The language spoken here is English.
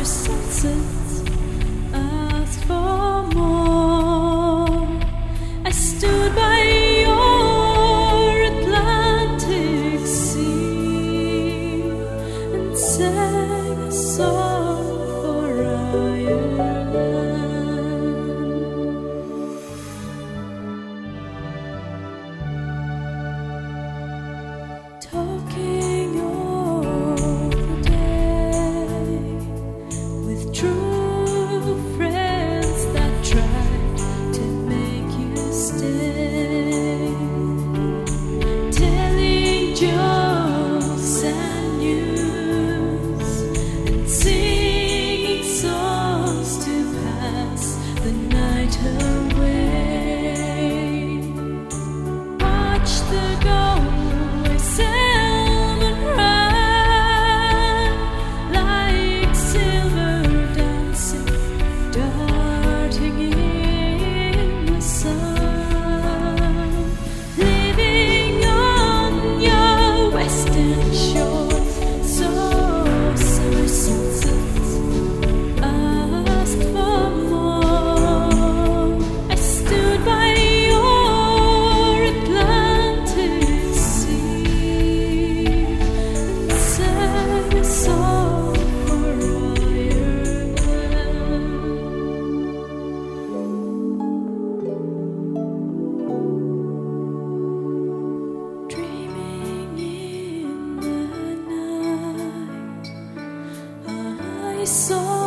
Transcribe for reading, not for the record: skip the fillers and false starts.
senses asked for more. I stood by your Atlantic sea and sang a song for Ireland. Talking all the day with true friends that tried to make you stay, telling jokes and news and singing songs to pass the night away. Watch the Galway salmon run like silver dancing, darting in the sun, living on your western shores. So summer sunsets asked for more. I stood by your Atlantic sea and sang a song for Ireland. Dreaming in the night, I saw